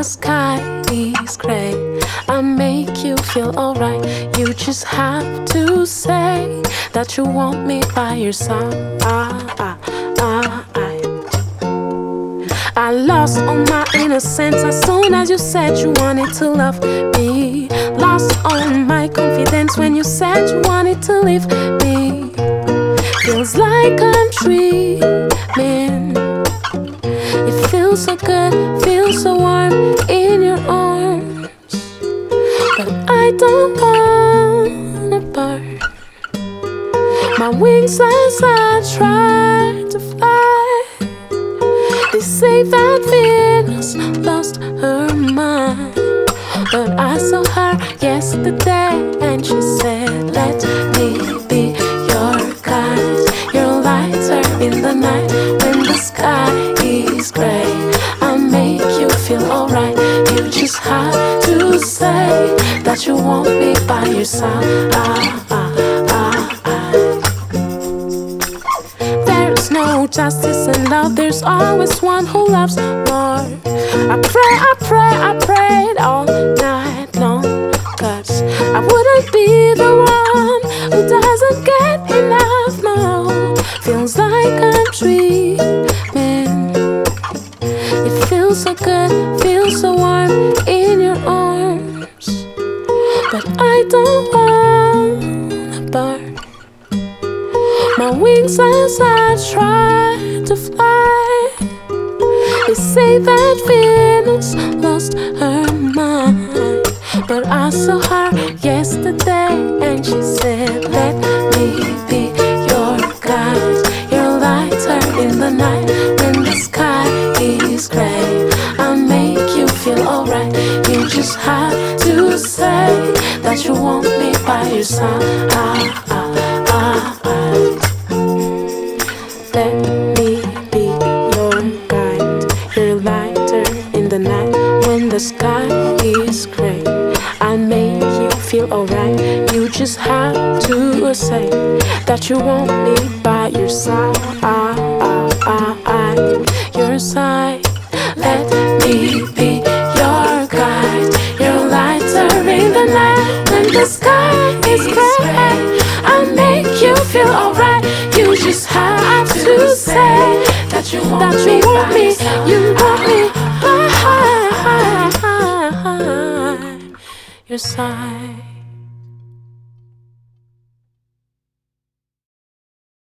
the sky is gray, I make you feel alright. You just have to say that you want me by your side. I lost all my innocence as soon as you said you wanted to love me. Lost all my confidence when you said you wanted to leave me. Feels like I'm dreaming. It feels so good, feels so warm in your arms. But I don't wanna burn my wings as I try to fly. They say that Venus lost her mind, but I saw her yesterday and she said, let me be your guide. Your lighter in the night when the sky is gray. I'll make you feel alright. You just have to say that you want me by your side. There's no justice in love, there's always one who loves more. I prayed all night long, 'cause I wouldn't be the one who doesn't get enough, no. Feels like I'm dreaming. It feels so good, feels so warm in your arms. But I don't wanna burn my wings as I try to fly. They say that Venus lost her mind, but I saw her yesterday and she said, let me be your guide. Your lighter in the night when the sky is gray. I'll make you feel alright. You just have to say that you want me by your side. Let me be your guide. Your lighter in the night when the sky is gray. I'll make you feel alright. You just have to say that you want me by your side. Your side. Let me be your guide. Your lighter in the night when the sky is gray. I'll make you feel alright. You just have to say that you want me. You want me by your side.